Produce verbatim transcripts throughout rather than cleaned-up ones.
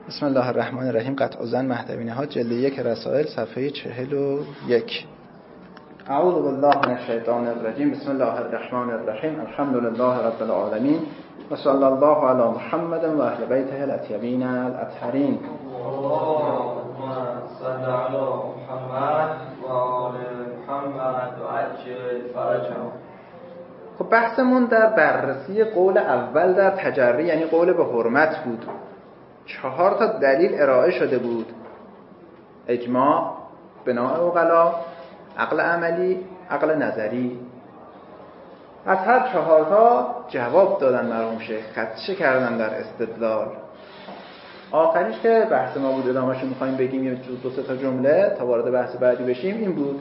بسم الله الرحمن الرحیم. قطع الظن مهدوی نهاد جلد یک رسائل صفحه چهل و یک. اعوذ بالله من الشیطان الرجیم. بسم الله الرحمن الرحیم. الحمد لله رب العالمین و صلی الله علی محمد و اهل بیته الاطیبین الاطهرین. اللهم صل علی محمد و آل محمد و عجل فرجهم. خب بحثمون در بررسی قول اول در تجری، یعنی قول به حرمت بود. چهار تا دلیل ارائه شده بود: اجماع، بناء عقلا، عقل عملی، عقل نظری. از هر چهار تا جواب دادن مرحوم شیخ، خدشه کردن در استدلال. آخریش که بحث ما بود، ادامه‌اش رو می‌خوایم بگیم یه دو سه تا جمله تا وارد بحث بعدی بشیم، این بود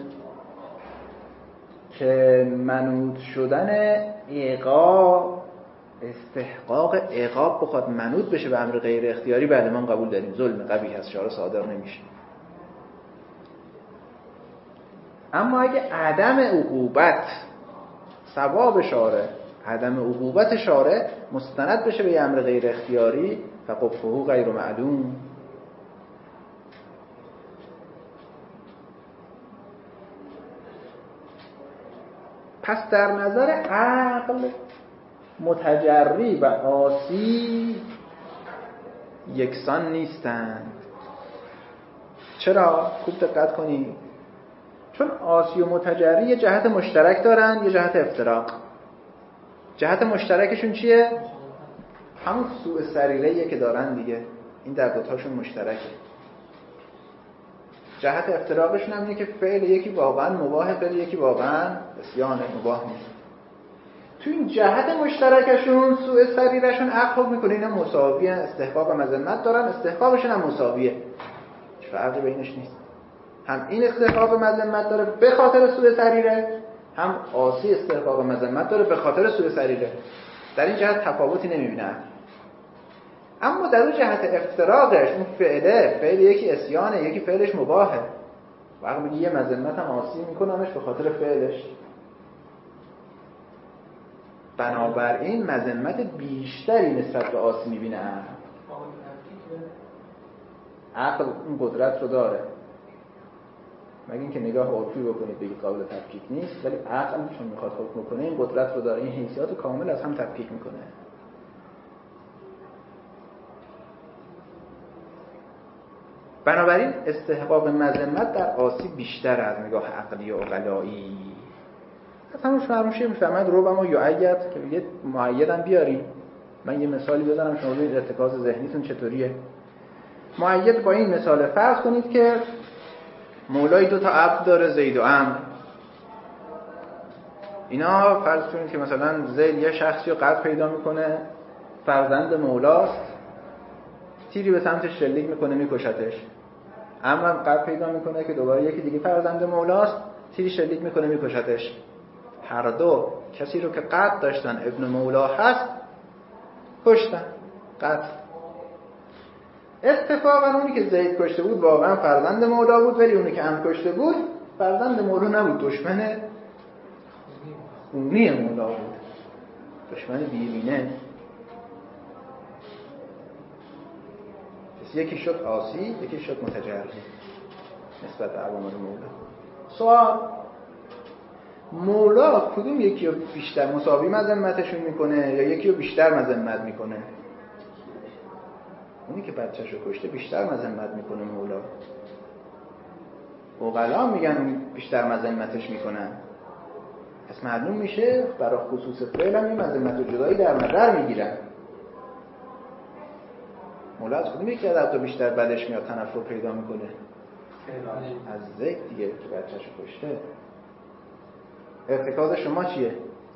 که منوط شدن ایقاع، استحقاق عقاب بخواد منوط بشه به امر غیر اختیاری، بله ما قبول داریم، ظلم قبیح از شارع صادر نمیشه. اما اگه عدم عقوبت ثواب شارع، عدم عقوبت شارع مستند بشه به امر غیر اختیاری، فقبحه غیر معلوم. پس در نظر عقل متجری و عاصی یکسان نیستند. چرا؟ خوب دقت کنید. چون عاصی و متجری یه جهت مشترک دارن، یه جهت افتراق. جهت مشترکشون چیه؟ همون سوء سریره‌ایه که دارن دیگه. این در دوتاشون مشترکه. جهت افتراقشون هم اینه که فعل یکی واقعا مباهه، فعل یکی واقعا عصیان مباح نیست. تو این جهت مشترکشون سوء سریرشون عقل حکم میکنه اینا مساوی هستن، استحقاق و مذمت دارن، استحقاقشون هم مساویه، هیچ فرقی بینش نیست. هم این استحقاق و مذمت داره به خاطر سوء سریره، هم عاصی استحقاق و مذمت داره به خاطر سوء سریره. در این جهت تفاوتی نمیبینن. اما در اون جهت افتراقش، اون فعله فعل یکی عصیانه، یکی فعلش مباحه، وقتی میگه یه مذمت هم عاصی میکنمش به خاطر فعلش، بنابراین مذمت بیشتری نسبت به عاصی میبینه. عقل این قدرت رو داره، مگه اینکه نگاه عرفی بکنید بگید قابل تفکیک نیست، ولی عقل چون میخواد حکم کنه این قدرت رو داره، این حیثیات کامل از هم تفکیک میکنه. بنابراین استحقاق مذمت در عاصی بیشتر از نگاه عقلی و عقلایی. همون فرموشه میفهمد رو با ما یعید که بگید معیدم بیاریم. من یه مثالی بزنم شما ببینید ارتکاز ذهنیتون چطوریه. معید با این مثال فرض کنید که مولای دو تا عبد داره، زید و عمرو. اینا فرض کنید که مثلا زید یه شخصی رو قتل پیدا میکنه، فرزند مولاست، تیری به سمتش شلیک میکنه میکشتش. عمرو هم قتل پیدا میکنه که دوباره یکی دیگه فرزند مولاست، تیری شلیک میکنه میکشتش. هر دو کسی رو که قتل داشتن ابن مولا هست کشتن، قتل. اتفاقا اونی که زید کشته بود واقعا فرزند مولا بود، ولی اونی که هم کشته بود فرزند مولا نبود، دشمن خونی مولا بود، دشمن بیرینه. پس یکی شد عاصی، یکی شد متجری نسبت به اوامر مولا. سوال: مولا کدوم یکی رو بیشتر مساوی مذمتشون میکنه یا یکی رو بیشتر مذمت میکنه؟ اونی که بچه‌ش رو کشته بیشتر مذمت میکنه مولا. عقلا میگن بیشتر مذمتش میکنن. پس معلوم میشه برای خصوص فعل هم این مذمت و جدایی در نظر میگیرن. مولا از کدوم یکی از دو بیشتر بدش میاد تنفر پیدا میکنه؟ از زید دیگه که بچه‌ش رو کشته. ارتکاز شما چیه؟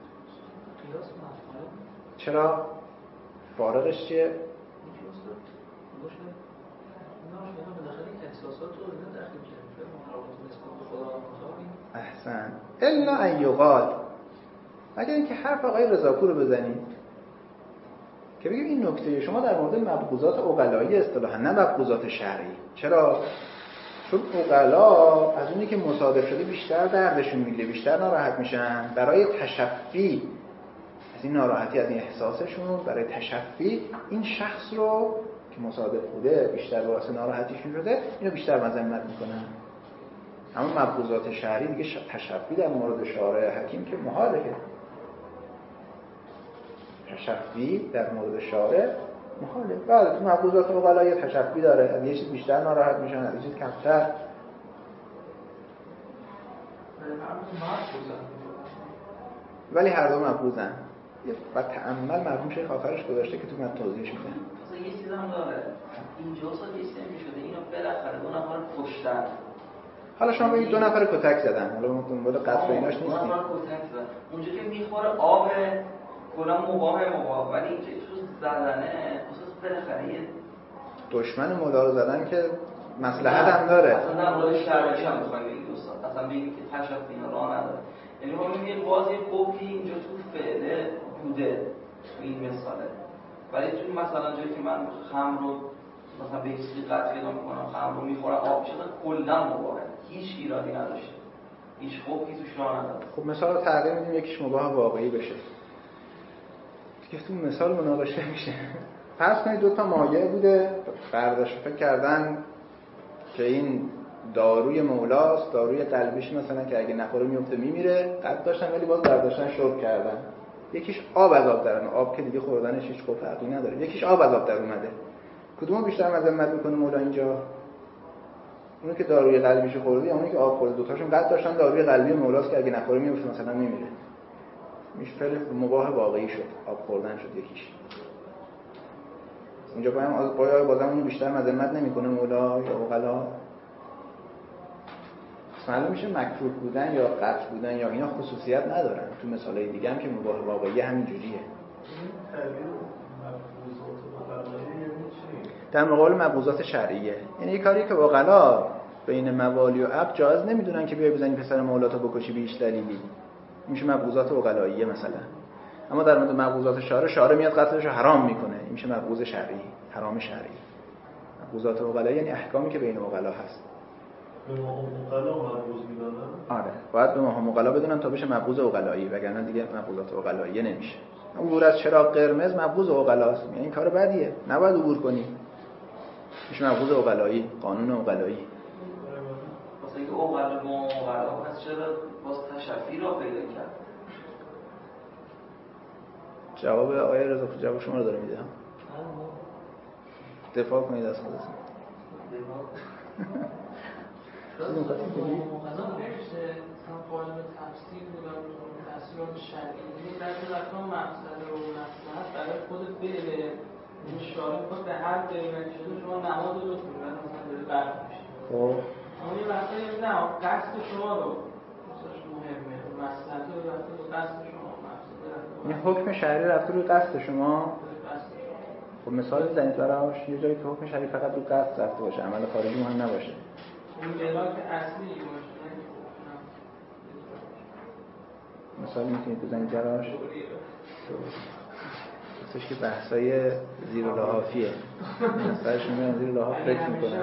چرا؟ فارغش چیه؟ احسن. الا ان یقال، اگر اینکه حرف آقای رضاپور رو بزنید که بگیم این نکته شما در مورد مبغوضات عقلایی اصطلاحاً نه مبغوضات شرعی. چرا؟ چون عقلا از اونی که مصادف شده بیشتر دردشون میگیره، بیشتر ناراحت میشن. برای تشفی از این ناراحتی، از این احساسشون، برای تشفی این شخص رو که مصادف بوده بیشتر باعث ناراحتیشون شده، اینو بیشتر مذمت میکنن. اما مبغوضات شرعی دیگه تشفی در مورد شارع حکیم که محاله، که تشفی در مورد شارع محاله. بله تو مبغوضات عقلا یه تشفی داره، از یه چیز بیشتر ناراحت میشن، از یه چیز کمتر. ولی هر دو مبغوضن. و تأمل مرحوم شیخ آخرش گذاشته که تو من توضیحش میده. مثلا یه چیز هم داره اینجا سال یه سیمی شده اینو بالاخره دو نفر کشتن. حالا شما بگید دو نفر کتک زدن، حالا ما دنبال قتل ایناش نیستیم. دو نفر کتک زدن اونجا که میخوره آب کلا مباه مباه، ولی اینجا تو زدنه خصوص بالاخره یه دشمن مولا رو زدن که مصلحت هم داره. اصلا در مورد شرعی هم میخوایم بگید دوستان، اصلا بگید که تشفی اینا راه نداره. یعنی ما میگیم باز یه قبلی اینجا تو فعله بوده تو این مثاله، ولی تو مثلا جایی که من خمر رو مثلا به کسی قطع پیدا میکنم، خمر رو میخورم، آب شده کلا مباهه، هیچ ایرادی نداشته، هیچ خوبی توش راه نداره. خب مثال رو تغییر میدیم یکیش مباه واقعی بشه دیگه. تو مثال مناقشه میشه. فرض کنید دو تا مایع بوده، برداشت فکر کردن که این داروی مولاست، داروی قلبیش مثلا که اگه نخوره میفته میمیره، قد داشتن ولی باز برداشتن شرب کردن. یکیش آب از آب در اومده، آب که دیگه خوردنش هیچ فرقی نداره. یکیش آب از آب در اومده. کدومو بیشتر مذمت میکنه مولا اینجا؟ اونی که داروی قلبیش خورده یا اونی که آب خورده؟ دوتاشون قد داشتن داروی قلبی مولاست که اگه نخوره میفته مثلا میمیره. میشه فعل مباح واقعی شد، آب خوردن شد یکیش. اینجا باید باید بازم اون بیشتر مذمت نمیکنه مولا یا عقلا؟ معلوم میشه مکروه بودن یا قطع بودن یا اینا خصوصیت ندارن. تو مثالای دیگه هم که مباح واقعی همین جوریه. در مقابل مبغوضات شرعیه، یعنی یه کاری که عقلا بین موالی و عبد جایز نمیدونن که بیای بزنی پسر مولاتو بکشی به هیچ دلیلی، میشه مبغوضات عقلاییه مثلا. اما در مورد مبغوضات شارع، شارع میاد قتلش رو حرام میکنه، این میشه مبغوض شرعی، حرام شرعی. مبغوضات عقلایی یعنی احکامی که بین عقلا هست. به ما عقلا مبغوض میدونن؟ آره، باید به ما عقلا بدونن تا بشه مبغوض عقلایی، وگرنه دیگه مبغوضات عقلایی نمیشه. عبور از چراغ قرمز مبغوض عقلاست، یعنی این کار بدیه، نباید عبور کنی. میشه مبغوض عقلایی، قانون عقلایی. واسه اینکه عقلا با عقلا پس چرا باز تشفی را پیدا کرد؟ جواب آقای رضا جواب شما رو داره میده. دفاع کنید از خودتون. چیزی می‌خواستید بگید؟ مثلا نوشته مثلا قانون تفسیر بودن تفسیرات شرعی در رفتن مقصد و مصلحت برای خود فعل این شارع خود به هر قیمتی شده شما نماز رو بخونید مثلا داره برد میشه. خب اما یه وقتی نه قصد شما رو مثلا مهمه، مصلحت رو رفته به قصد شما، مقصد رفته. این حکم شرعی رفته روی قصد شما؟ خب مثال بزنید براش، یه جایی که حکم شرعی فقط رو قصد رفته باشه، عمل خارجی مهم نباشه. اون ملاک اصلی باشه. مثال میتونید بزنید براش؟ مثلش که بحثای زیر و لحافیه. مثلش میگن زیر لحاف فکر میکنن.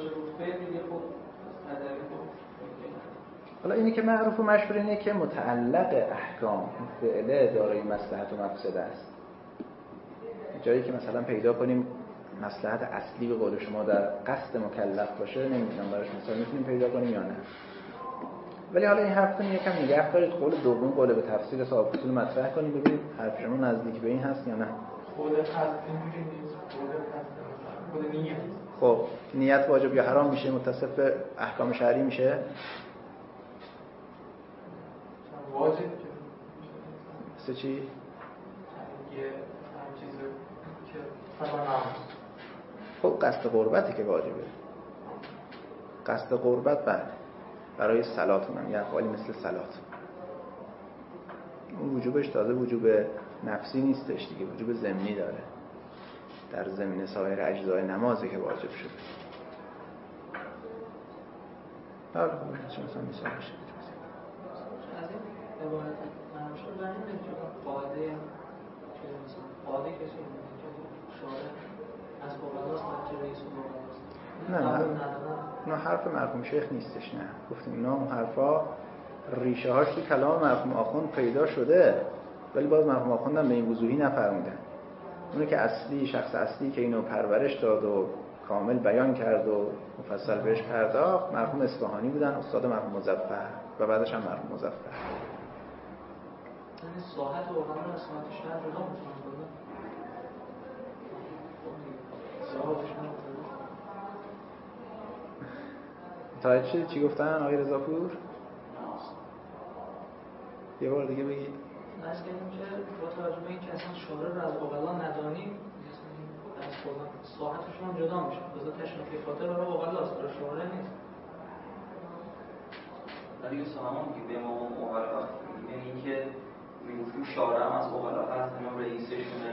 حالا اینی که معروف و مشهور اینه که متعلق احکام فعله دارای مصلحت و مفسده است. جایی که مثلا پیدا کنیم مصلحت اصلی به قول شما در قصد مکلف باشه، نمیدونم براش مثال میتونیم پیدا کنیم یا نه. ولی حالا این حرفتون یکم نگه دارید، قول دوم قول به تفسیر صاحب اصول مطرح کنید ببینید حرف شما نزدیک به این هست یا نه. قول قصد اینجوری نیست، قول قصد، قول نیت. خب نیت واجب یا حرام میشه متصف به احکام شرعی میشه؟ واجب مثل چی؟ یه چیزی که فرمان خب قصد قربتی که واجبه. قصد قربت بله برای صلات اونم یه اقوالی مثل صلات، اون وجوبش تازه وجوب نفسی نیستش دیگه، وجوب ضمنی داره، در ضمن سایر اجزای نمازه که واجب شده. حالا خب چه مثلا مثال بشه از این عبارت نماشون رنگ نمیشه قاعده که مثلا قاعده کسی که شارع از قبلاست بچه رئیس و نه نه نه حرف مرحوم شیخ نیستش، نه گفتیم اینا اون حرفا ریشه هاش توی کلام مرحوم آخوند پیدا شده، ولی باز مرحوم آخوند هم به این وضوحی نفرمودن. اونی که اصلی شخص اصلی که اینو پرورش داد و کامل بیان کرد و مفصل بهش پرداخت مرحوم اصفهانی بودن، استاد مرحوم مظفر و بعدش هم مرحوم مظفر. یعنی ساحت واقعا از ساحت شهر جدا می‌کنه. تا چی چی گفتن آقای رضاپور؟ یه بار دیگه بگید. ناز کردیم که با توجه به اینکه اصلا شارع رو از اوغلا ندانیم از خودم ساحتشون هم جدا میشه. بذار تشنفی خاطر برای اوغلاست، برای شارع نیست. ولی یه سامان که به ما اوغلا یعنی اینکه میگفتیم شارع هم از اوغلا هست، اینا رئیسشونه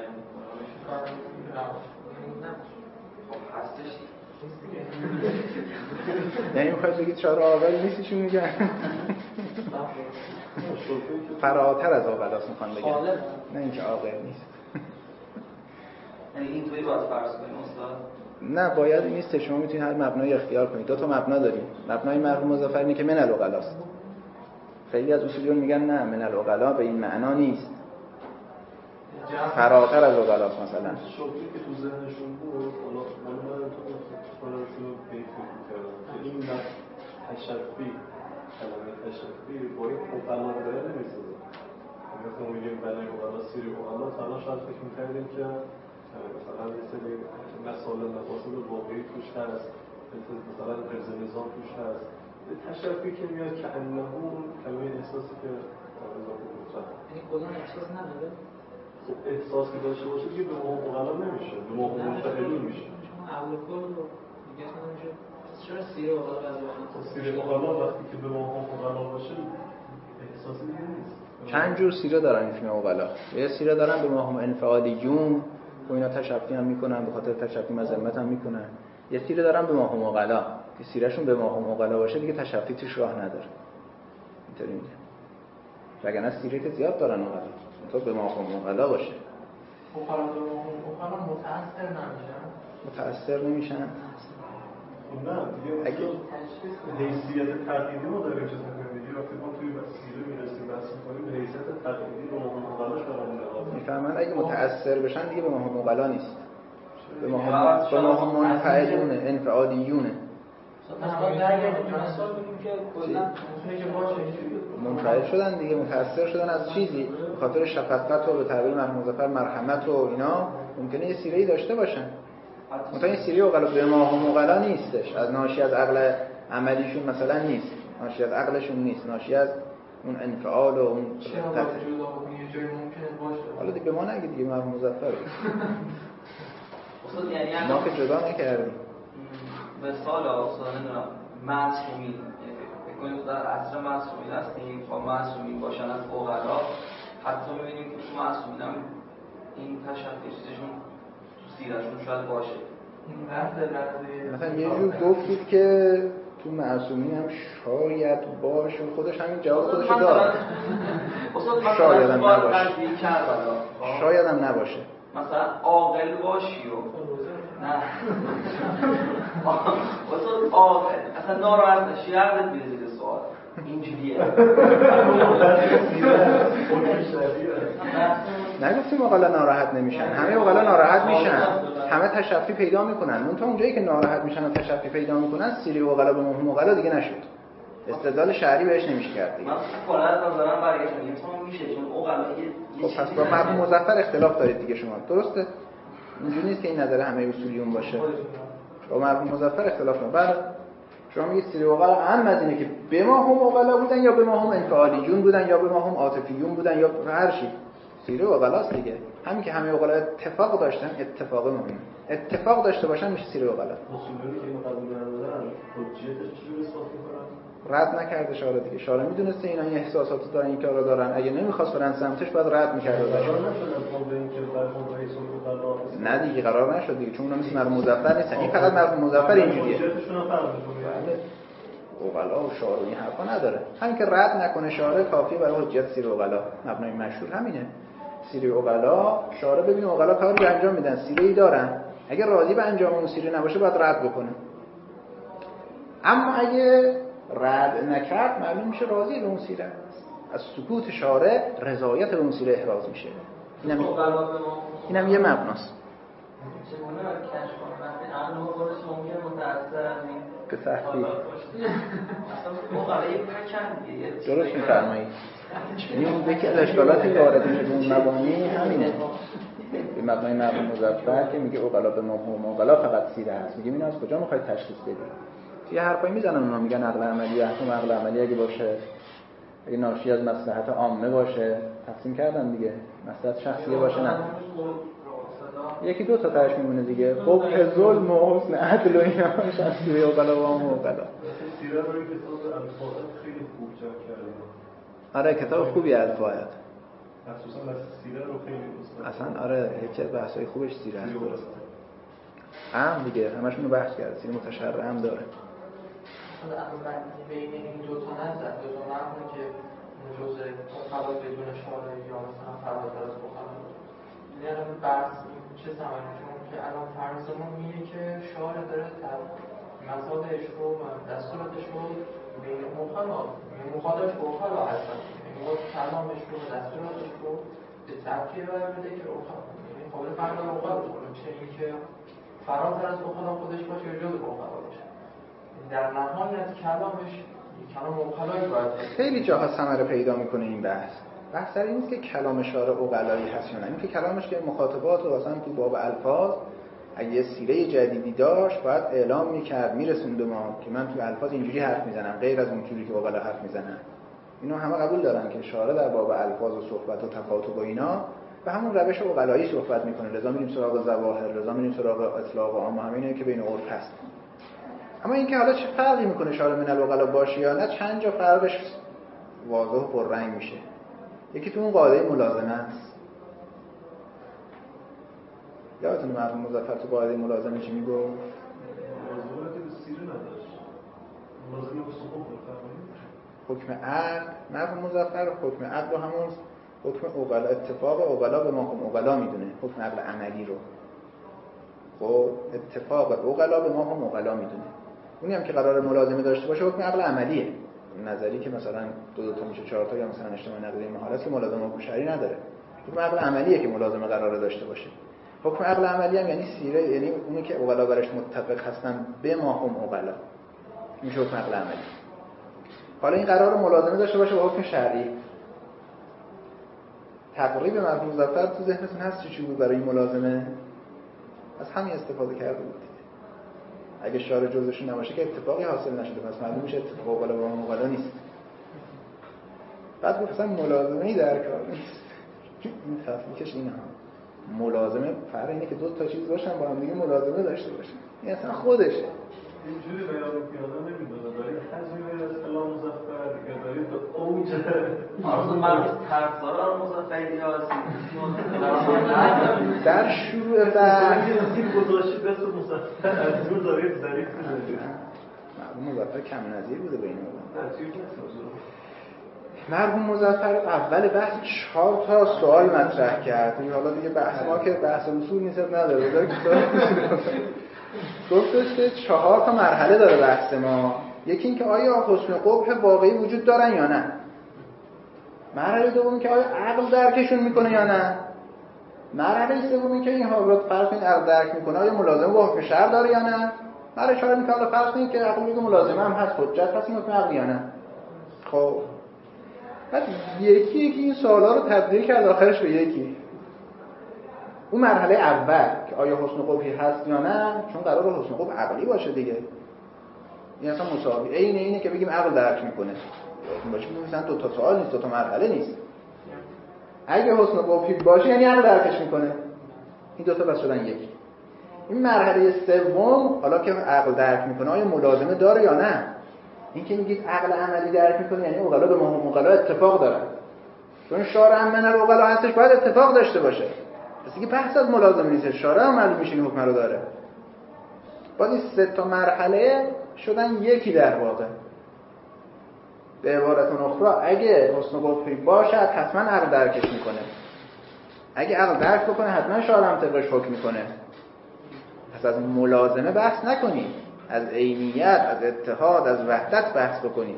خب هستش. یعنی میخواید بگید شارع آقل نیستی چون میگن فراتر از اوغلاست میخوان بگن، نه اینکه آقل نیست. یعنی این توی باید فرض کنیم استاد؟ نه باید نیست، شما میتونید هر مبنای اختیار کنید. دو تا مبنا داریم. مبنای مرحوم مظفر اینه که من العقلاست. خیلی از اصولیون میگن نه من العقلا به این معنا نیست، فراتر از عقلاست. مثلا شوقی که تو ذهنشون بود حالا من تو خودشون رو پیدا کردم این تشفی کلمه تشفی با این عقلا داره نمیسازه. مثلا میگیم بلای عقلا سیری عقلا تا شاید فکر می‌کردیم که مثلا مثل مسائل مفاسد واقعی توش هست، مثلا حفظ نظام توش هست. تشفی که میاد که انه کلمه احساسی که اضافه میشه، یعنی کلا احساس نداره. خب احساس که داشته باشه دیگه به ما مقلا نمیشه، به ما منفعلی میشه. شما اول کل رو دیگه اسم نمیشه. چرا سیره مقلا از واقعا سیره مقلا وقتی که به ما مقلا باشه احساسی دیگه نیست. چند جور سیره دارن این فیلم اوغلا. یه سیره دارن به ما هم انفعالیون و اینا تشفی هم میکنن، به خاطر تشفی مذمت هم میکنن. یه سیره دارن به ما هم اوغلا که سیرهشون به ما هم اوغلا باشه دیگه تشفی توش راه نداره. اینطوری میگن. وگرنه سیره که زیاد دارن اوغلا، تو به ما هم اوغلا باشه. اوغلا به ما هم اوغلا متأثر نمیشن. متأثر نمیشن. نه دیگه اگه حیثیت تقییدی ما داریم چیز می‌کنیم دیگه وقتی ما توی سیره میرسیم بحث می‌کنیم حیثیت تقییدی رو ما مقالاش برامون نهاد میفهمن. اگه متأثر بشن دیگه به ما هم مقالا نیست، به ما هم به ما هم منفعلونه انفعالیونه. مثلا درگیر مثال بگیم که کلا که باشه منفعل شدن دیگه، متأثر شدن از چیزی به خاطر شفقت و به تعبیر مرحوم مظفر مرحمت و اینا ممکنه یه سیره‌ای داشته باشن. مثلا این سیره اوغلا به ما هم اوغلا نیستش، از ناشی از عقل عملیشون مثلا نیست، ناشی از عقلشون نیست، ناشی از اون انفعال و اون شفقت یه جای ممکنه باشه. حالا دیگه به ما نگید دیگه مرحوم مظفر استاد یعنی ما که جدا نکردیم. مثال استاد نمیدونم معصومین، فکر کنید در عصر معصومین هستیم، خب معصومین باشن از اوغلا، حتی می‌بینیم که تو معصومین هم این تشفی چیزشون سیرشون شاید باشه. مثلا یه جور گفتید که تو معصومین هم شاید باشه، خودش همین جواب خودش رو داد. شاید هم نباشه. شاید هم نباشه. مثلا عاقل باشی و نه مثلا عاقل اصلا ناراحت نشی یادت میره زیر سوال اینجوریه. نگفتیم اوغلا ناراحت نمیشن، همه اوغلا ناراحت میشن، همه تشفی پیدا میکنن. اون تا اونجایی که ناراحت میشن و تشفی پیدا میکنن سیری اوغلا به مهم اوغلا دیگه نشد، استدلال شرعی بهش نمیشه کرد دیگه. من کلا نظرم برگشتم میگم تو میشه چون اوغلا یه خب پس با مرحوم مظفر اختلاف دارید دیگه شما، درسته؟ اینجوری نیست که این نظر همه اصولیون باشه. با مرحوم مظفر اختلاف نه. بعد شما میگید سیری اوغلا هم از اینه که به ما هم اوغلا بودن یا به ما هم انفعالیون بودن یا به ما هم عاطفیون بودن یا هر چی. سیری اوغلاست دیگه. همین که همه اوغلا اتفاق داشتن، اتفاق مهمه. اتفاق داشته باشن میشه سیری اوغلا. اصولی که اینو قبول ندارن حجیتش چجوری اثبات می‌کنن؟ رد نکرده شارع دیگه. شارع میدونسته اینا این احساسات دارن، این کارا دارن، اگه نمیخواست برن سمتش بعد رد می‌کرد ازش. نه دیگه قرار نشد دیگه، چون اونا مثل مرحوم مظفر نیستن. این فقط مرحوم مظفر اینجوریه. اوغلا و شارع این حرفا نداره. همین که رد نکنه شارع کافیه برای حجیت سیر اوغلا. مبنای مشهور همینه. سیر اوغلا شارع ببینه اوغلا کاری انجام میدن، سیره‌ای دارن. اگه راضی به انجام اون سیره نباشه باید رد بکنه. اما اگه رد نکرد معلوم میشه راضی به اون سیره. از سکوت شارع رضایت به اون سیره احراز میشه. اینم اینم یه مبناست. چگونه باید کشف کنم وقتی عقل ما خودش ممکنه متأثر از این به سختی اصلا مقاله یه پکن دیگه. درست می‌فرمایید. این یکی از اشکالاتی که وارد میشه به اون مبانی همینه. به مبنای مرحوم مظفر که میگه اوغلا به مفهوم اوغلا فقط سیره هست. میگه اینو از کجا میخواید تشخیص بدید؟ یه حرفایی میزنن اونا، میگن عقل عملی احکام عقل عملی اگه باشه، اگه ناشی از مصلحت عامه باشه، تقسیم کردن دیگه، مصلحت شخصیه باشه نه. یکی دو تا تاش میمونه دیگه. قبح ظلم و حسن عدل و اینا شخصیه اوغلا و اوغلا. سیره رو کتاب الفاظ خیلی خوب جمع کرده. آره کتاب خوبی الفاظ. مخصوصا مثل سیره رو خیلی دوست دارم. اصلا آره یکی از بحث‌های خوبش سیره است. درست. هم دیگه همشون رو بحث کرده. سیره متشرع هم داره. مثلا اول بین این دو تا نظر دو تا معنی که جزء مخالف بدون شارع یا مثلا فراتر از مخالف. یعنی بحث چه زمانی چون که الان فرضمون اینه که شارع داره در مزادش رو و دستوراتش رو بین مخالف مخالف با مخالف هستن. یعنی با کلامش رو و دستوراتش رو به ترکیب برمیده که یعنی قابل فرق مخالف کنه، چه اینکه فراتر از مخالف خودش باشه یا جز مخالف باشه. در نهایت کلامش کلام مخالفی باید خیلی جاها ثمره پیدا میکنه این بحث. بحث این نیست که کلام شارع اوغلایی هست یا نه، این که کلامش که مخاطبات و اصلا تو باب الفاظ اگه یه سیره جدیدی داشت باید اعلام میکرد میرسوند ما که من تو الفاظ اینجوری حرف میزنم غیر از اون جوری که اوغلا حرف میزنن. اینو همه قبول دارن که شارع در باب الفاظ و صحبت و تخاطب و اینا به همون روش اوغلایی صحبت میکنه. لذا میریم سراغ ظواهر، لذا میریم سراغ اطلاق عام، همینه که بین عرف هست. اما اینکه حالا چه فرقی میکنه شارع من الاوغلا باشه یا نه، چند جا فرقش واضح و پررنگ میشه. یکی تو اون قاعده ملازمه است. یادتونه مرحوم مظفر تو قاعده ملازمه چی میگفت؟ ملازمه که به سیره نداشت. ملازمه به سقوط حکم عقل، مرحوم مظفر حکم عقل رو همون حکم اوغلا اتفاق اوغلا به ما هم اوغلا میدونه، حکم عقل عملی رو. خب اتفاق اوغلا به ما هم اوغلا میدونه. اونی هم که قرار ملازمه داشته باشه حکم عقل عملیه. نظری که مثلا دو دو تا میشه چهار تا یا مثلا اجتماع نقدی محال است که ملازمه حکم شرعی نداره. حکم عقل عملیه که ملازمه قراره داشته باشه. حکم عقل عملی هم یعنی سیره، یعنی اونی که اوغلا برش متفق هستن به ما هم اوغلا. میشه حکم عقل عملی. حالا این قرار ملازمه داشته باشه با حکم شرعی. تقریب مرحوم مظفر تو ذهنتون هست چی چی بود برای این ملازمه؟ از همین استفاده کرده بود. اگه شارع جزءشون نباشه که اتفاقی حاصل نشده، پس معلوم میشه اتفاق اوغلا با اوغلا نیست. بعد گفت اصلا ملازمه‌ای در کار نیست. این تفکیکش اینه ها. ملازمه فرق اینه که دو تا چیز باشن با هم دیگه ملازمه داشته باشن. این اصلا خودشه. اینجوری بیان پیاده نمیدونه دارید تجربه از کلام مظفر یا دارید به اوج آرزو مرموز طرفدار مظفری هستید در شروع بحث این گذاشتی بس مظفر از دور دارید ظریف می‌ذارید. مرحوم مظفر کم نظیر بوده بین اون. مرحوم مظفر اول بحث چهار تا سوال مطرح کرد. حالا دیگه بحث ما که بحث اصول نیست نداره. گفتش که چهار تا مرحله داره بحث ما. یکی این که آیا حسن قبح واقعی وجود دارن یا نه. مرحله دوم که آیا عقل درکشون میکنه یا نه. مرحله سوم که این حالات فرض کنید عقل درک میکنه آیا ملازمه با حکم شرع داره یا نه. مرحله چهارم که حالا فرض کنید که عقل میگه ملازمه هم هست حجت پس این حکم عقل یا نه. خب بعد یکی یکی این سوالا رو تبدیل کرد آخرش به یکی. اون مرحله اول که آیا حسن قبحی هست یا نه، چون قراره حسن قبح عقلی باشه دیگه. این اصلا مساوی عین اینه که بگیم عقل درک میکنه. این باشه مثلا دو تا سوال نیست، دو تا مرحله نیست. اگه حسن قبحی باشه یعنی عقل درکش میکنه. این دو تا بس شدن یکی. این مرحله سوم حالا که عقل درک میکنه آیا ملازمه داره یا نه. این که میگید عقل عملی درک میکنه یعنی اوغلا به مهم اوغلا اتفاق داره. چون شارع هم من اوغلا هستش باید اتفاق داشته باشه. پس دیگه بحث از ملازمه نیست، شارع هم معلوم میشه این حکم رو داره. بعد این سه تا مرحله شدن یکی در واقع. به عبارت اخرى اگه حسن قبحی باشد حتما عقل درکش میکنه. اگه عقل درک بکنه حتما شارع هم طبقش حکم میکنه. پس از ملازمه بحث نکنید، از عینیت، از اتحاد، از وحدت بحث بکنید.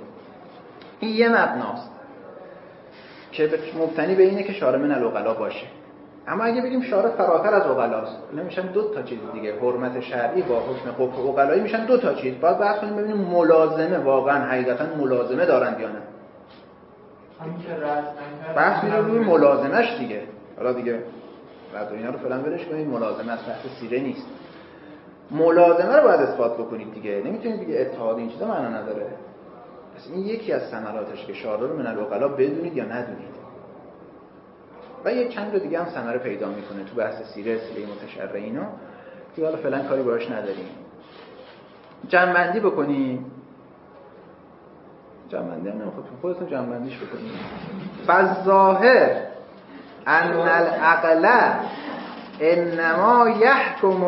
این یه مبناست که مبتنی به اینه که شارع من الاوغلا باشه. اما اگه بگیم شارع فراتر از عقلاست، اینا میشن دو تا چیز دیگه. حرمت شرعی با حکم قبح عقلایی میشن دو تا چیز. باید بحث کنیم ببینیم ملازمه واقعا حقیقتا ملازمه دارن یا نه. همین که رد بحث میره روی ملازمش دیگه. حالا دیگه رد و اینا رو فعلا ولش کنید، ملازمه از بحث سیره نیست. ملازمه رو باید اثبات بکنید دیگه. نمیتونید بگید اتحاد این چیزا معنا نداره. پس این یکی از ثمراتش که شارع رو من العقلا بدونید یا ندونید. و یه چند تا دیگه هم ثمره پیدا میکنه تو بحث سیره، سیره متشرع اینا که حالا فعلا کاری باهاش نداریم. جمع‌بندی بکنیم. جمع‌بندی هم نمیخواد خودتون جمع‌بندیش بکنید. فالظاهر ان العقل انما يحكم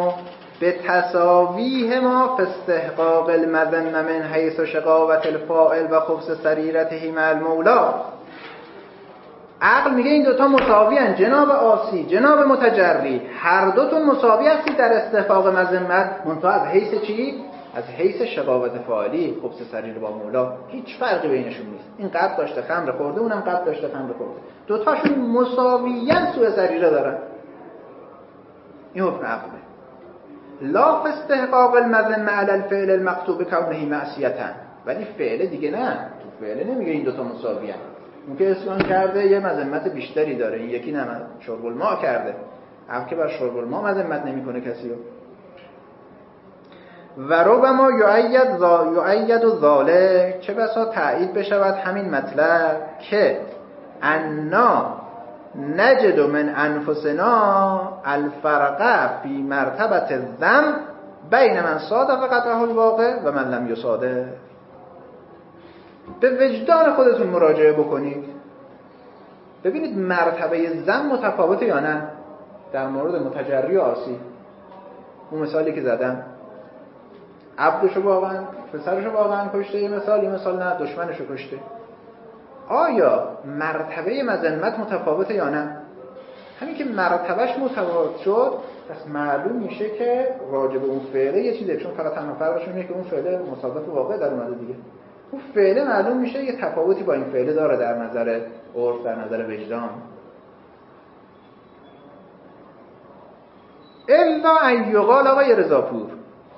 بتساویه ما في استحقاق المذمه من حيث شقاوة الفاعل و خبث سریرته مع المولا. عقل میگه این دوتا مساوی هستند، جناب عاصی جناب متجری، هر دوتون مساوی هستید در استحقاق مذمت، منتها از حیث چی؟ از حیث شقاوت فاعلی، خبث سریر با مولا هیچ فرقی بینشون نیست. این قد داشته خمر خورده، اونم قد داشته خمر خورده، دوتاشون مساویاً سوء سریره دارن. این حکم عقله. لا فی استحقاق المذمه علی الفعل المقطوع بکونه معصیتا. ولی فعل دیگه نه، تو فعل نمیگه این دوتا مساویان. اون که اسیان کرده یه مذمت بیشتری داره، این یکی نه، شرب الماء کرده. هم که بر شرب الماء مذمت نمیکنه کسی رو. و ربما یعید ذا یعید ذالک، چه بسا تایید بشود همین مطلب که انا نجد من انفسنا الفرق فی مرتبه الذم بین من صادق قطعه الواقع و من لم یصادق. به وجدان خودتون مراجعه بکنید ببینید مرتبه ذم متفاوته یا نه در مورد متجری و عاصی. اون مثالی که زدم، عبدشو واقعا پسرشو واقعا کشته، یه مثال، یه مثال نه دشمنشو کشته. آیا مرتبه مذمت متفاوته یا نه؟ همین که مرتبهش متفاوت شد پس معلوم میشه که راجع به اون فعله یه چیزه، چون فقط تنها فرقش اینه که اون فعله مصادف واقع در اومده دیگه. اون فعله معلوم میشه یه تفاوتی با این فعله داره در نظر عرف، در نظر وجدان. الا ان یقال آقای رضاپور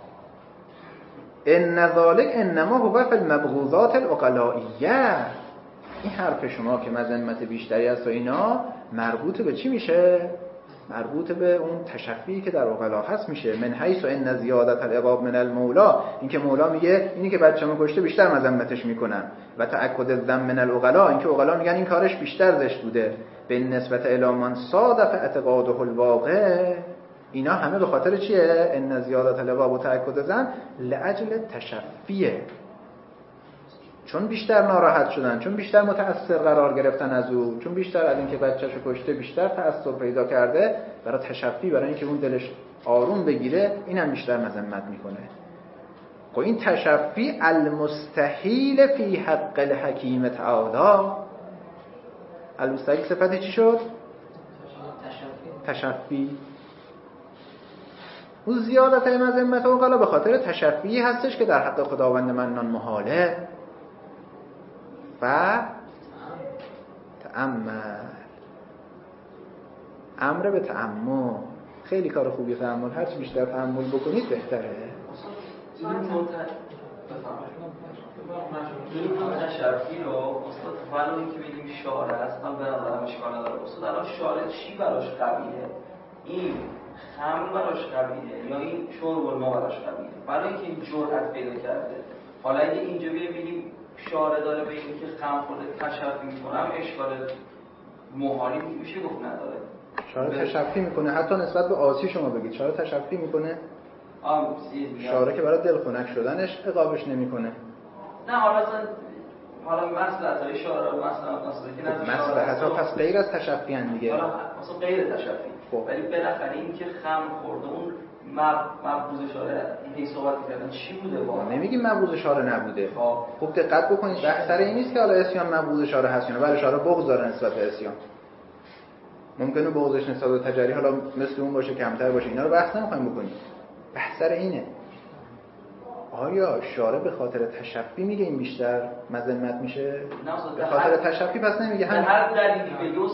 ان ذلک انما هو فی المبغوضات العقلائیه. این حرف شما که مذمت بیشتری است و اینا مربوط به چی میشه؟ مربوط به اون تشفی که در عقلا هست میشه. من حیث ان زیادت العقاب من المولا، این که مولا میگه اینی که بچه‌مو کشته بیشتر مذمتش میکنم. و تأکد الذم من العقلا، این که عقلا میگن این کارش بیشتر زشت بوده. به نسبت الی من صادف اعتقاده الواقع، اینا همه به خاطر چیه؟ ان زیادت العقاب و تأکد الذم لاجل تشفیه، چون بیشتر ناراحت شدن، چون بیشتر متأثر قرار گرفتن از او، چون بیشتر از این که بچه‌شو کشته بیشتر تأثر پیدا کرده، برای تشفی، برای اینکه اون دلش آروم بگیره، اینم بیشتر مذمت میکنه. خب این تشفی المستحیل فی حق الحکیم تعالی. المستحیل صفت چی شد؟ تشفی. اون زیادت مذمت و قلا به خاطر تشفی هستش که در حق خداوند منان محاله. و تأمل، امر به تأمل، خیلی کار خوبیه تأمل، هرچی بیشتر تأمل بکنید بهتره. این تشفی رو استاد فلانی که بگیم شارع است، من به نظرم اشکال نداره. استاد الان شارع چی براش قویه؟ این خمر براش قویه یا این شرب الماء براش قویه؟ برای اینکه این جرأت پیدا کرده. حالا اگه اینجا بگیم شارع داره به این که خم خورده تشفی میکنم، اشکال محالی میشه گفت نداره. شارع تشفی میکنه، حتی نسبت به عاصی شما بگید شارع تشفی میکنه. شارع که برای دلخنک شدنش عقابش نمیکنه. نه حالا مثلا حالا مصلحت های شارع مثلا مثلا که نظر مصلحت ها پس غیر از تشفی ان دیگه. حالا مثلا غیر تشفی. ولی بالاخره این که خم خورده اون مبغوض شارع این صحبت کردن چی بوده واقعا؟ نمیگیم مبغوض شارع نبوده. خوب دقت بکنید، بحث سر این نیست که حالا اسیان مبغوض شارع هست یا نه. بله شارع بغض داره نسبت به اسیان. ممکنه بغضش نسبت به تجاری حالا مثل اون باشه کمتر باشه، اینا رو بحث نمیخوایم بکنیم. بحث سر اینه. آیا شارع به خاطر تشفی میگه این بیشتر مذمت میشه؟ به خاطر تشفی پس نمیگه هم هر دلیلی به دوست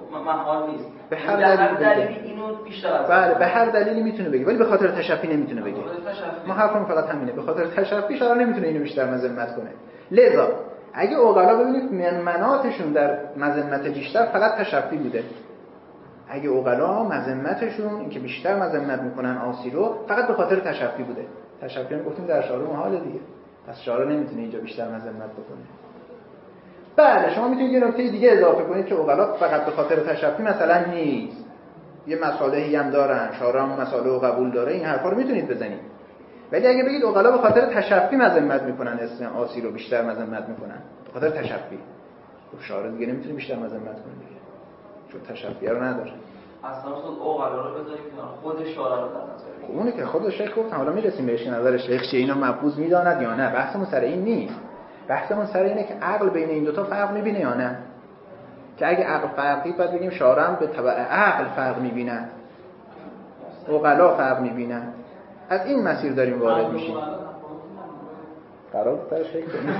محال نیست. به هر دلیلی, دلیلی اینو بیشتر از بله به هر دلیلی میتونه بگه، ولی به خاطر تشفی نمیتونه بگه. ما حرفمون فقط همینه، به خاطر تشفی شارع نمیتونه اینو بیشتر مذمت کنه. لذا اگه عقلا ببینید منمناتشون در مذمت بیشتر فقط تشفی بوده. اگه عقلا مذمتشون این که بیشتر مذمت میکنن عاصی رو فقط به خاطر تشفی بوده. تشفی هم گفتیم در شارع محاله دیگه، پس شارع نمیتونه اینجا بیشتر مذمت بکنه. بله شما میتونید یه نکته دیگه اضافه کنید که عقلا فقط به خاطر تشفی مثلا نیست، یه مصالحی هم دارن، شارع هم مصالح و قبول داره، این حرفا رو میتونید بزنید. ولی اگه بگید عقلا به خاطر تشفی مذمت میکنن، اسم عاصی رو بیشتر مذمت میکنن به خاطر تشفی، خب شارع دیگه نمیتونه بیشتر مذمت کنه دیگه، چون تشفی رو نداره. اصلا اصلا عقلا رو بذاریم کنار، خود شارع رو در نظر بگیریم. اونه که خود شیخ گفت، حالا میرسیم بهش که نظر شیخ چیه، اینا مفروض میداند یا نه. بحثمون سر این نیست، بحثمون سر اینه که عقل بین این دوتا فرق میبینه یا نه. که اگه عقل فرقی باید بگیم شارع هم به تبع عقل فرق میبینه، عقلا فرق میبینه. از این مسیر داریم وارد میشیم. قرار بود ترش شیخ کنیم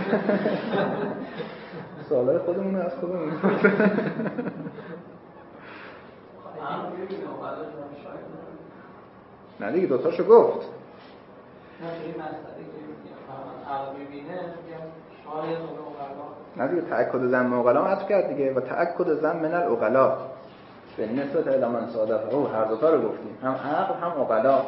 سوالای خودمون از خودمون نه دیگه دوتاشو گفت. نه دیگه تأکد زن عقلا عطف کرد دیگه، و تأکد زن من العقلا به نسبت الی من صادفه، او هر دوتا رو گفتیم، هم عقل هم عقلا.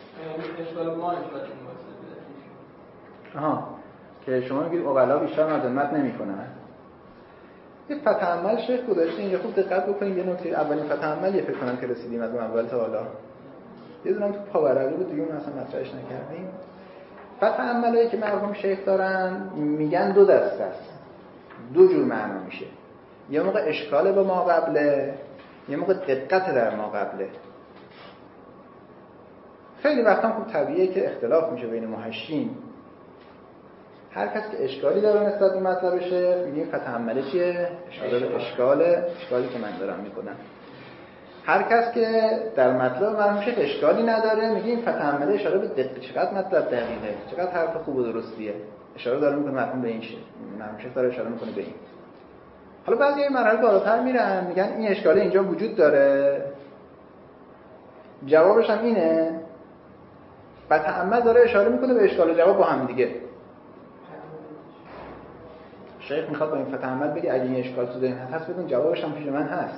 آها که شما میگید عقلا بیشتر مذمت نمیکنن. یه فتح عمل شیخ گذاشته اینجا، خوب دقت بکنید. یه نکته اولین فتح عمل یه فکر کنم که رسیدیم از اون اول تا حالا، یه دونم تو پاورقی بود دیگه، اون اصلا مطرحش نکردیم. فتح عملایی که مرحوم شیخ دارن میگن دو دسته است، دو جور معنا میشه. یه موقع اشکال به ما قبله، یه موقع دقت در ما قبله. خیلی وقتا خوب طبیعیه که اختلاف میشه بین محشین. هر کس که اشکالی داره نسبت به مطلب شیخ میگیم فتح عمله چیه؟ اشاره به اشکاله، اشکالی که من دارم میکنم. هر کس که در مطلب مرحوم شیخ اشکالی نداره میگیم فتح عمله اشاره به دقت، چقدر مطلب دقیقه، چقدر حرف خوب و درستیه، اشاره داره میکنه مرحوم به این شیخ، مرحوم شیخ داره اشاره میکنه به این. حالا بعضی این مرحله بالاتر میرن میگن این اشکال اینجا وجود داره، جوابش هم اینه، فتح عمل داره اشاره میکنه به اشکال و جواب با هم دیگه. شیخ میخواد با این فتح عمل بگه اگه این اشکال تو ذهن هست بدون جوابش هم پیش من هست.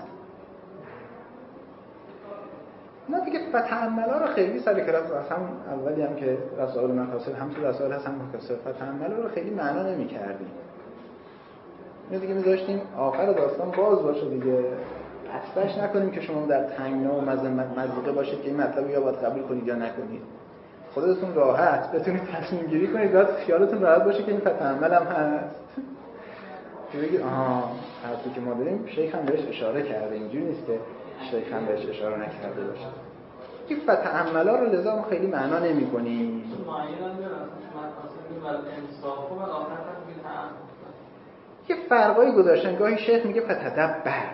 نه دیگه فتح عملا رو خیلی سر کلاس اصلا اولی هم که رسائل مقاصد هم تو رسائل هست هم مقاصد فتح عملا رو خیلی معنا نمی‌کردیم. نه دیگه می‌ذاشتیم آخر داستان باز باشه دیگه. اصلاش نکنیم که شما در تنگنا و مذمت مذوقه باشید که این مطلب یا باید قبول کنید یا نکنید. خودتون راحت بتونید تصمیم گیری کنید، بعد خیالتون راحت باشه که این فتح عمل هم هست. که بگید آها حرفی که ما داریم شیخ هم بهش اشاره کرده، اینجوری نیست که شیخ هم بهش اشاره نکرده باشه. این فتح عملا رو لذا ما خیلی معنا نمی‌کنیم. یه فرقایی گذاشتن، گاهی شیخ میگه فتدبر،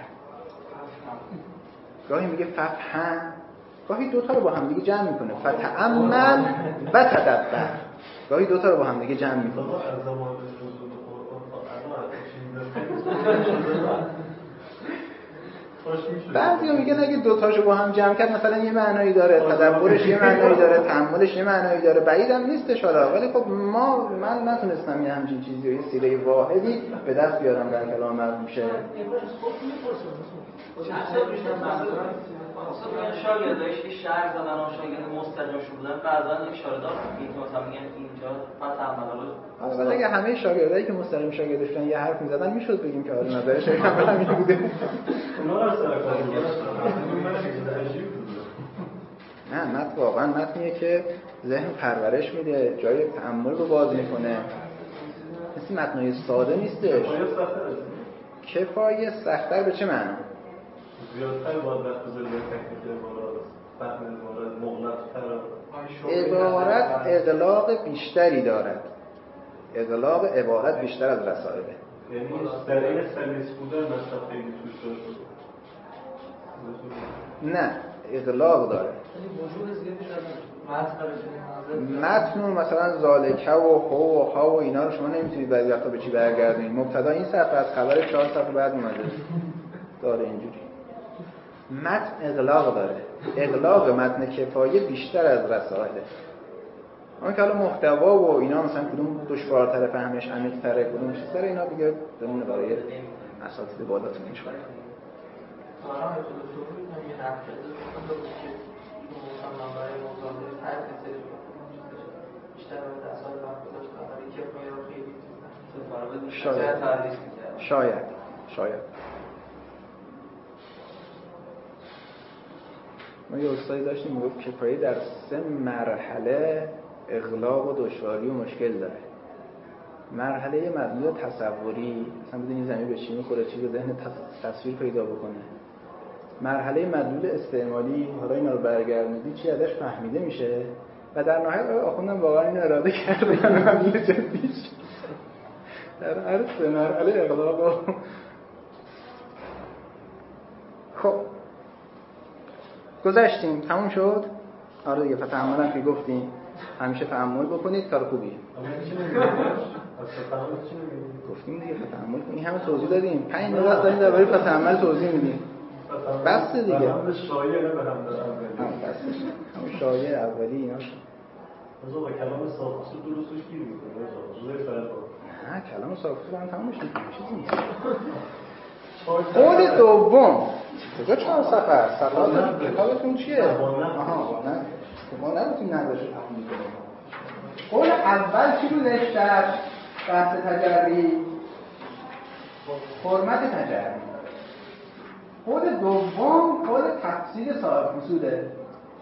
گاهی میگه ففهم، گاهی دوتا رو با هم دیگه جمع میکنه، فتعمل و تدبر، گاهی دوتا رو با هم دیگه جمع میکنه. بعضی ها میگن اگه دوتاشو با هم جمع کرد مثلا یه معنایی داره، تدبرش یه معنایی داره، تأملش یه معنایی داره، بعیدم نیستش حالا، ولی خب ما من نتونستم یه همچین چیزی و یه سیره واحدی به دست بیارم در کلام مرحوم شیخ. اصلا شاگردایش که شرح زدن و شاگرد مستجاب بودن بعضا اشاره دارن که مثلا میگن اینجا فتح عمل رو، البته اگه همه شاگردایی که مستقیم شاگردش بودن یه حرف میزدن میشد بگیم که حالا نظر شیخ هم همین بوده. نه متن واقعا متنیه که ذهن پرورش میده، جای تأمل رو باز میکنه، مثل متنای ساده نیستش. کفایه سخت‌تر به چه معنا؟ زیادتر باید وقت بذاری به تکلیف عبارت، فهم عبارت مغلق‌تر، عبارت اغلاق بیشتری دارد، اغلاق عبارت بیشتر از رسائله. یعنی در این سلیس بودن مصرف خیلی توش داشت. نه اغلاق داره. متن مثلا زالکه و هو و ها و اینا رو شما نمیتونید بعضی وقتا به چی برگردونید. مبتدا این صفحه از خبر چهار صفحه بعد اومده داره اینجوری. متن اغلاق داره. اغلاق متن کفایه بیشتر از رسائله. اون که حالا محتوا و اینا مثلا کدوم دشوارتر فهمش، عمیق‌تره، کدوم چیزتره، اینا دیگه بمونه برای اساتید بالاتون این شوره. آره تو دکتر میگم یه نقطه بود که مثلا برای مطالعه هر کسی بیشتر از اصل وقت داشت برای کفایه رو خیلی شاید شاید شاید ما یه استادی داشتیم میگفت کفایه در سه مرحله اغلاق و دشواری و مشکل داره. مرحله مدلول تصوری، مثلا بدونی زمین به چی میخوره، چی به ذهن تصویر پیدا بکنه. مرحله مدلول استعمالی، حالا اینا رو برگردوندی چی ازش فهمیده میشه و در نهایت آخوندم واقعا اینو اراده کرده یا مدلول جدیش. در هر سه مرحله اغلاق. خب گذشتیم، تموم شد. آره دیگه، تأمل هم که گفتیم همیشه تأمل بکنید، کار خوبیه. گفتیم دیگه تأمل کنید، همه توضیح دادیم، پنج دقیقه داریم درباره تأمل توضیح میدیم. بس دیگه. هم شایعه به هم دارم. بس. همون شایعه اولی ایناش. مثلا با کلام صافی درستش گیر میکنه. روزای فردا. نه کلام صافی هم تمومش نمیشه، چیزی نیست. قول دوم کجا چهار صفحه صفحات کتابتون چیه؟ آها نه ما نمیتونیم نداشته تفهیم کنیم. قول اول چی رو نشتر بحث تجربی حرمت تجربی. قول دوم قول تفسیر صاحب مسعوده.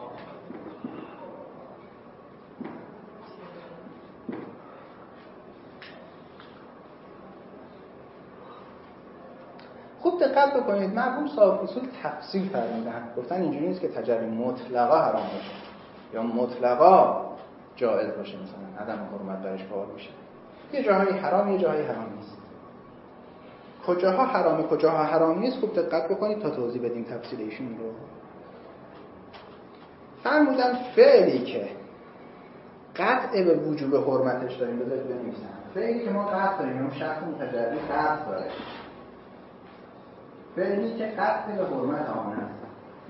خوب دقت بکنید، مرحوم صاحب اصول تفصیل فرمودن. گفتن اینجوری نیست که تجربه مطلقا حرام باشه یا مطلقا جائز باشه، مثلا عدم حرمت درش قائل باشه. یه جاهایی حرام، یه جاهایی حرام نیست. کجاها حرامه، کجاها حرام نیست خوب دقت بکنید تا توضیح بدیم تفصیل ایشون رو. فرمودن فعلی که قطع به وجوب حرمتش داریم، بذارید بنویسم. فعلی که ما قطع داریم، اون شخص متجرد قطع داره. فعلی که قطع به حرمت آن است.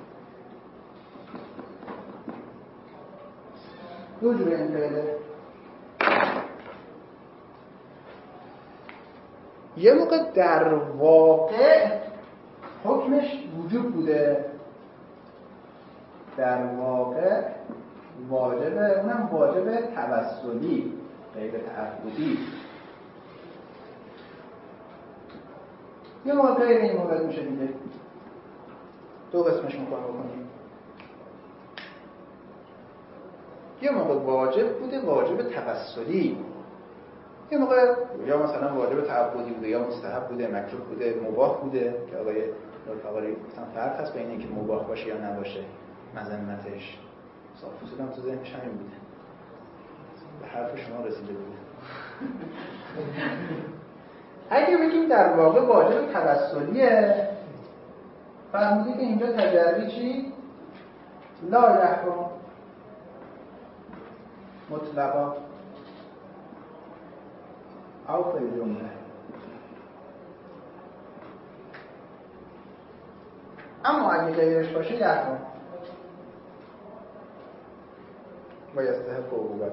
دو جور این فعله. یه موقع در واقع حکمش وجوب بوده، در واقع واجبه، اونم واجب توسلی غیر تعبدی. یه موقع غیر این مورد میشه دیگه. دو قسمش میکنم بکنیم. یه موقع واجب بوده، واجب توسلی. یه موقع یا مثلا واجب تعبدی بوده، یا مستحب بوده، مکروه بوده، مباح بوده که آقای نورفقاری گفتن فرق هست بین اینکه مباح باشه یا نباشه. مذمتش صافوسود هم تو ذهنش همین بوده، به حرف شما رسیده بوده. اگه بگیم در واقع واجب توسلیه، فرمودی که اینجا تجربی چی؟ لا یحرم مطلقا او فی الجمله. اما اگه غیرش باشه یحرم و یستحق عقوبت.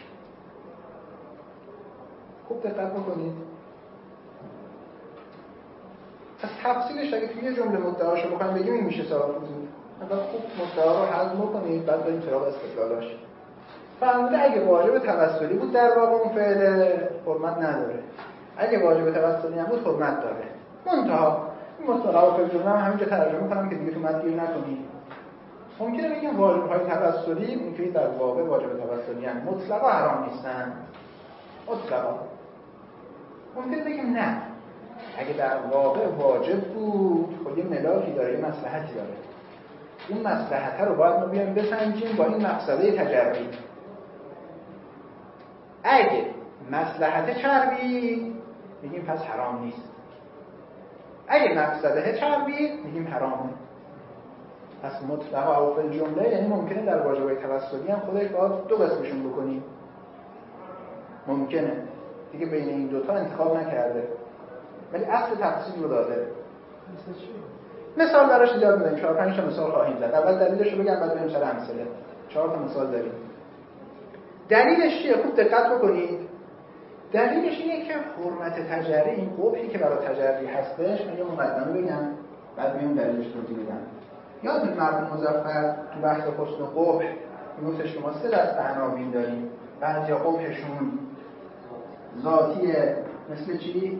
خوب دقت بکنید. از تفصیلش اگه توی یه جمله مدعاشو بخوایم بگیم این میشه صاحب وجود. اول خوب مدعا رو حل بکنید، بعد بریم سراغ استدلالاش. فرموده اگه واجب توسلی بود در واقع اون فعل حرمت نداره، اگه واجب توسلی هم بود حرمت داره. منتها این مصطلح و فعل هم همینجا ترجمه می‌کنم که دیگه تو متن گیر نکنید. ممکنه بگیم واجب‌های توسلی اینکه در واقع واجب توسلی هم مطلقا حرام نیستن. مطلقا. ممکنه بگیم نه، اگه در واقع واجب بود خب یه ملاکی داره، یه مصلحتی داره. این مصلحت رو باید ما بیایم بسنجیم با این مقصده تجربی. اگه مصلحت چربی میگیم پس حرام نیست، اگه مقصده چربی میگیم حرامه. پس مطلقا او فی الجمله یعنی ممکنه در واجبای توسلی هم خودش باید دو قسمشون بکنیم. ممکنه دیگه بین این دوتا انتخاب نکرده، ولی اصل تفصیل رو داده. مثال براش زیاد می‌زنیم، چهار پنج تا مثال خواهیم زد. اول دلیلش رو بگم، بعد بریم سر امثله. چهار تا مثال داریم. دلیلش چیه؟ خوب دقت بکنید. دلیلش اینه که حرمت تجری، این قبحی که برای تجری هستش، من یه مقدمه بگم بعد میام دلیلش رو بگم. یادتون مرحوم مظفر تو بحث حسن و قبح میگفتش که ما سه دسته عناوین داریم. بعضیا قبحشون ذاتیه، مثل چی؟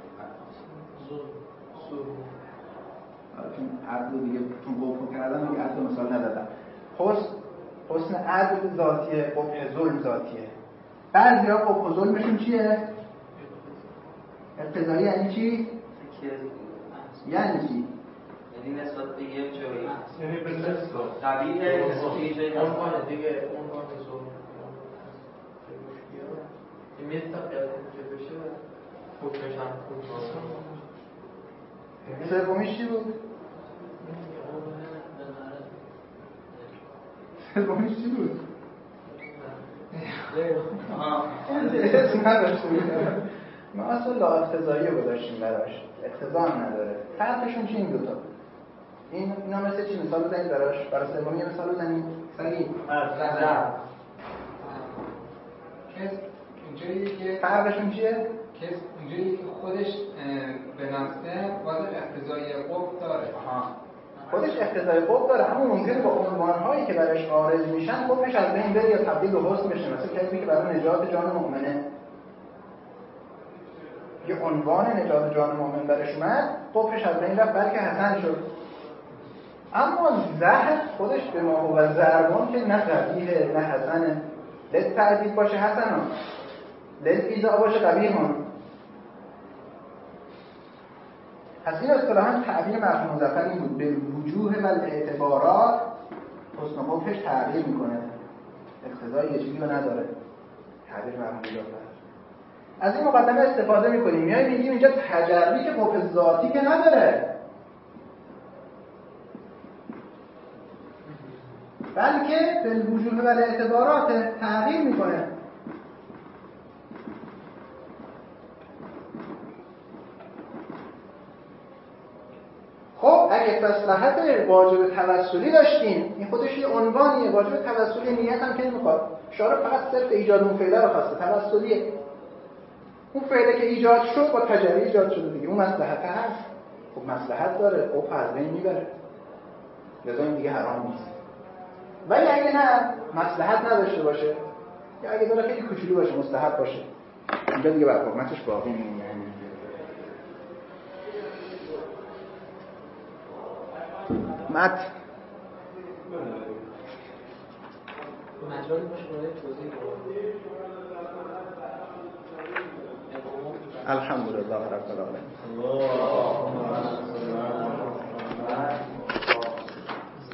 چون عدل دیگه چون قبح کردم دیگه عدل مثال ندادم. حسن حسن عدل ذاتیه، قبح ظلم ذاتیه. بعضیا قبح و ظلمشون چیه؟ اقتضایی یعنی چی؟ یعنی چی؟ یعنی نسبت به یه جایی، یعنی به نسبت قبیه نسبت به یه جایی عنوان دیگه عنوان ظلم این میتونه که بشه حکمش هم خوب سومیش چی بود؟ سومیش چی بود؟ اسم نداشته بودم ما اصلا لا اقتضایی رو داشتیم براش، اقتضا هم نداره. فرقشون چی این دوتا؟ این اینا مثل چی مثال بزنید براش؟ برای سومی یه مثال بزنید سریع. ضرب کس اینجوری که فرقشون چیه؟ کس اینجوری که خودش به نفسه واسه اقتضایی قبح داره. آها. خودش اقتضای قبح داره، اما ممکنه با عنوان‌هایی که برش عارض میشن قبحش از بین بره یا تبدیل به حسن بشه. مثل کسی که برای نجات جان مؤمنه یه عنوان نجات جان مؤمن برش اومد، قبحش از بین رفت بلکه حسن شد. اما زهر خودش به ما هو ضربان که نه قبیحه نه حسنه. لذت تعدید باشه حسنه، لذت ایزا باشه قبیحه. پس این اصطلاحاً تعبیر مرحوم مظفر این بود، به وجوه و اعتبارات حسن و قبحش تغییر میکنه، اقتضای یه چیزی رو نداره. تعبیر مرحوم مظفر از این مقدمه استفاده میکنیم، میایم میگیم اینجا تجربی که قبح ذاتی که نداره، بلکه به وجوه و اعتبارات تغییر میکنه. خب اگه مصلحت واجب توسلی داشتیم، این خودش یه عنوانیه، واجب توسلی نیت هم که نمیخواد. شارع فقط صرف ایجاد اون فعله رو خواسته، توسلیه. اون فعله که ایجاد شد با تجربه ایجاد شده دیگه، اون مصلحت هست. خب مصلحت داره، خب از بین میبره، لذا این دیگه حرام نیست. ولی اگه نه مصلحت نداشته باشه یا اگه داره خیلی کوچولو باشه مستحب باشه، اینجا دیگه بر حکمتش باقی میمونه. مت مجالی باشه برای توضیح الحمدلله رب العالمین.